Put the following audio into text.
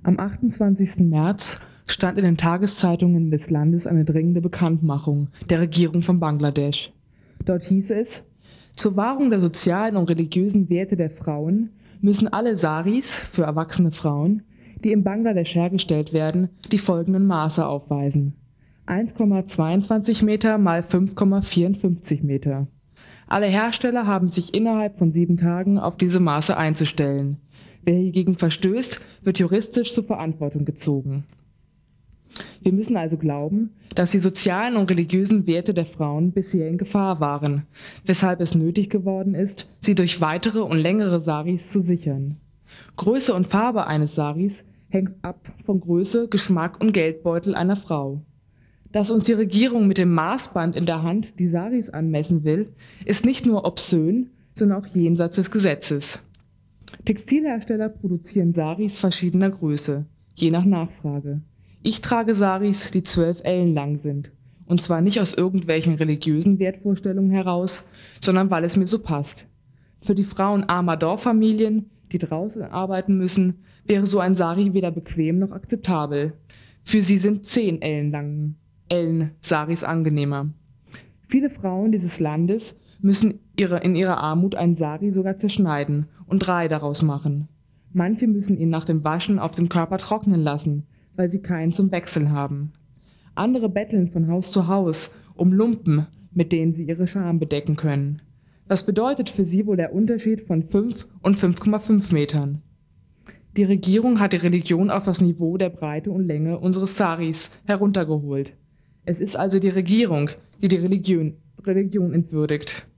Am 28. März stand in den Tageszeitungen des Landes eine dringende Bekanntmachung der Regierung von Bangladesch. Dort hieß es: Zur Wahrung der sozialen und religiösen Werte der Frauen müssen alle Saris für erwachsene Frauen, die in Bangladesch hergestellt werden, die folgenden Maße aufweisen: 1,22 Meter mal 5,54 Meter. Alle Hersteller haben sich innerhalb von 7 Tagen auf diese Maße einzustellen. Wer hiergegen verstößt, wird juristisch zur Verantwortung gezogen. Wir müssen also glauben, dass die sozialen und religiösen Werte der Frauen bisher in Gefahr waren, weshalb es nötig geworden ist, sie durch weitere und längere Saris zu sichern. Größe und Farbe eines Saris hängt ab von Größe, Geschmack und Geldbeutel einer Frau. Dass uns die Regierung mit dem Maßband in der Hand die Saris anmessen will, ist nicht nur obszön, sondern auch jenseits des Gesetzes. Textilhersteller produzieren Saris verschiedener Größe, je nach Nachfrage. Ich trage Saris, die 12 Ellen lang sind. Und zwar nicht aus irgendwelchen religiösen Wertvorstellungen heraus, sondern weil es mir so passt. Für die Frauen armer Dorffamilien, die draußen arbeiten müssen, wäre so ein Sari weder bequem noch akzeptabel. Für sie sind 10 Ellen langen Saris angenehmer. Viele Frauen dieses Landes müssen in ihrer Armut einen Sari sogar zerschneiden und 3 daraus machen. Manche müssen ihn nach dem Waschen auf dem Körper trocknen lassen, weil sie keinen zum Wechseln haben. Andere betteln von Haus zu Haus um Lumpen, mit denen sie ihre Scham bedecken können. Was bedeutet für sie wohl der Unterschied von 5 und 5,5 Metern? Die Regierung hat die Religion auf das Niveau der Breite und Länge unseres Saris heruntergeholt. Es ist also die Regierung, die die Religion entwürdigt.